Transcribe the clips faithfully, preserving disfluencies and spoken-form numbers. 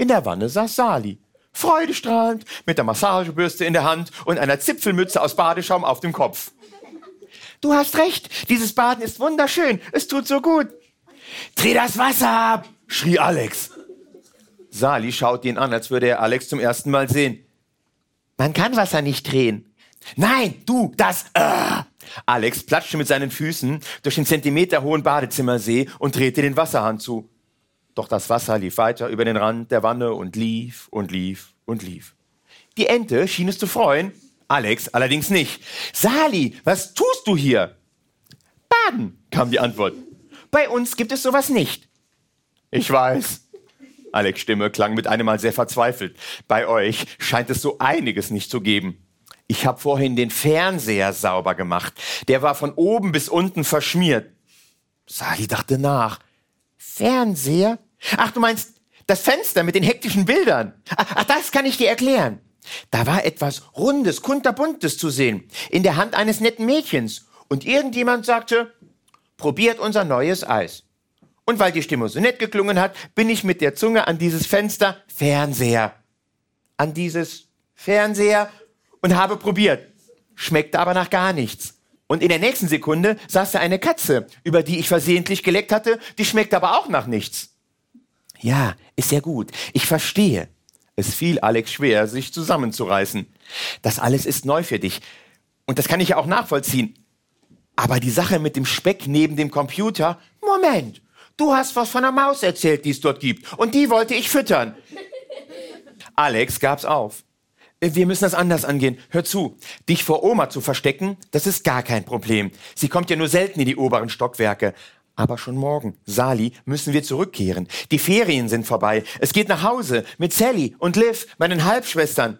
In der Wanne saß Sali, freudestrahlend, mit der Massagebürste in der Hand und einer Zipfelmütze aus Badeschaum auf dem Kopf. »Du hast recht, dieses Baden ist wunderschön, es tut so gut.« »Dreh das Wasser ab«, schrie Alex. Sali schaute ihn an, als würde er Alex zum ersten Mal sehen. »Man kann Wasser nicht drehen.« »Nein, du, das, äh!« Alex platschte mit seinen Füßen durch den zentimeterhohen Badezimmersee und drehte den Wasserhahn zu. Doch das Wasser lief weiter über den Rand der Wanne und lief und lief und lief. Die Ente schien es zu freuen, Alex allerdings nicht. »Sali, was tust du hier?« »Baden«, kam die Antwort. »Bei uns gibt es sowas nicht.« »Ich weiß.« Alex' Stimme klang mit einem Mal sehr verzweifelt. »Bei euch scheint es so einiges nicht zu geben. Ich habe vorhin den Fernseher sauber gemacht. Der war von oben bis unten verschmiert.« Sali dachte nach. »Fernseher? Ach, du meinst das Fenster mit den hektischen Bildern? Ach, das kann ich dir erklären. Da war etwas Rundes, kunterbuntes zu sehen, in der Hand eines netten Mädchens. Und irgendjemand sagte, probiert unser neues Eis. Und weil die Stimme so nett geklungen hat, bin ich mit der Zunge an dieses Fenster, Fernseher, an dieses Fernseher und habe probiert. Schmeckte aber nach gar nichts. Und in der nächsten Sekunde saß da eine Katze, über die ich versehentlich geleckt hatte, die schmeckte aber auch nach nichts. Ja, ist ja gut. Ich verstehe. Es fiel Alex schwer, sich zusammenzureißen. Das alles ist neu für dich. Und das kann ich ja auch nachvollziehen. Aber die Sache mit dem Speck neben dem Computer, Moment, du hast was von einer Maus erzählt, die es dort gibt. Und die wollte ich füttern. Alex gab's auf. Wir müssen das anders angehen. Hör zu, dich vor Oma zu verstecken, das ist gar kein Problem. Sie kommt ja nur selten in die oberen Stockwerke. Aber schon morgen, Sali, müssen wir zurückkehren. Die Ferien sind vorbei. Es geht nach Hause mit Sally und Liv, meinen Halbschwestern.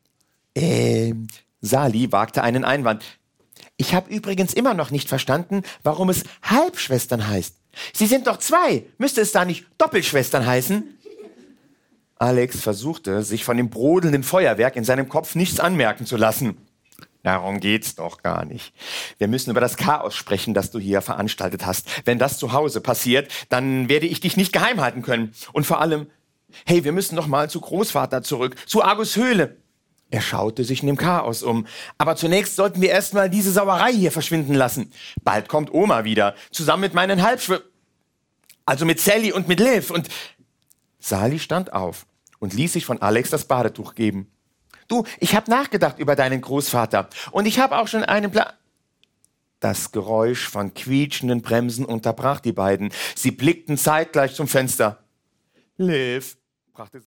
Ähm, Sali wagte einen Einwand. Ich habe übrigens immer noch nicht verstanden, warum es Halbschwestern heißt. Sie sind doch zwei. Müsste es da nicht Doppelschwestern heißen? Alex versuchte, sich von dem brodelnden Feuerwerk in seinem Kopf nichts anmerken zu lassen. Darum geht's doch gar nicht. Wir müssen über das Chaos sprechen, das du hier veranstaltet hast. Wenn das zu Hause passiert, dann werde ich dich nicht geheim halten können. Und vor allem, hey, wir müssen noch mal zu Großvater zurück, zu Argus Höhle. Er schaute sich in dem Chaos um. Aber zunächst sollten wir erst mal diese Sauerei hier verschwinden lassen. Bald kommt Oma wieder, zusammen mit meinen Halbschw... Also mit Sally und mit Liv und... Sali stand auf und ließ sich von Alex das Badetuch geben. Du, ich habe nachgedacht über deinen Großvater und ich habe auch schon einen Plan... Das Geräusch von quietschenden Bremsen unterbrach die beiden. Sie blickten zeitgleich zum Fenster. Liv brachte